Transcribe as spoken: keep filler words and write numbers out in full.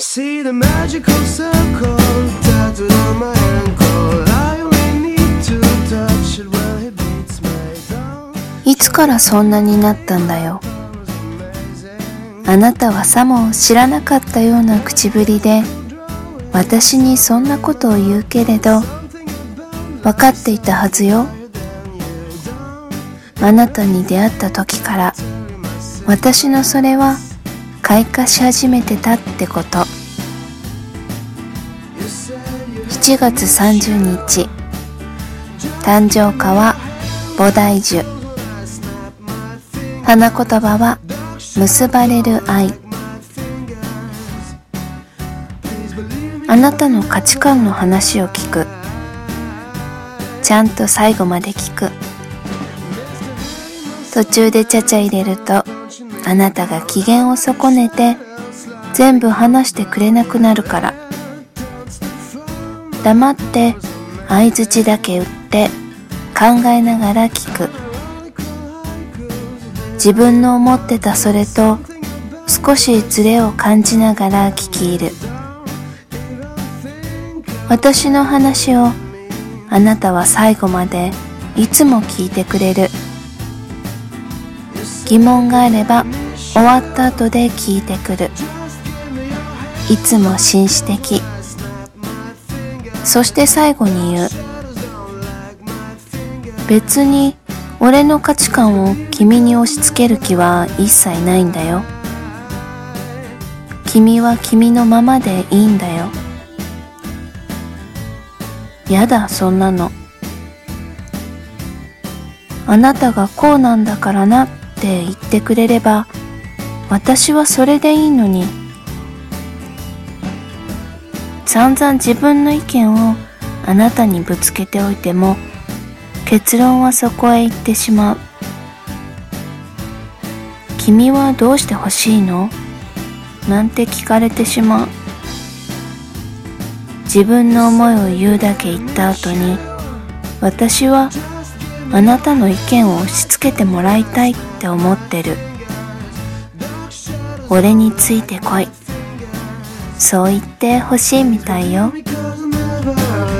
See the magical circle tattooed on my ankle. I only need to touch it when it beats my down. いつからそんなになったんだよ。あなたはさも知らなかったような口ぶりで私にそんなことを言うけれど、分かっていたはずよ。あなたに出会った時から私のそれは開花し始めてたってこと。しちがつさんじゅうにち、誕生花は菩提樹、花言葉は結ばれる愛。あなたの価値観の話を聞く。ちゃんと最後まで聞く。途中でちゃちゃ入れるとあなたが機嫌を損ねて全部話してくれなくなるから。黙って相槌だけ打って考えながら聞く。自分の思ってたそれと少しズレを感じながら聞き入る。私の話をあなたは最後までいつも聞いてくれる。疑問があれば終わった後で聞いてくる。いつも紳士的。そして最後に言う。別に俺の価値観を君に押し付ける気は一切ないんだよ。君は君のままでいいんだよ。やだ、そんなの。あなたがこうなんだからなって言ってくれれば私はそれでいいのに。散々自分の意見をあなたにぶつけておいても結論はそこへ行ってしまう。君はどうして欲しいの？なんて聞かれてしまう。自分の思いを言うだけ言った後に私はあなたの意見を押し付けてもらいたいって思ってる。俺についてこい。そう言ってほしいみたいよ。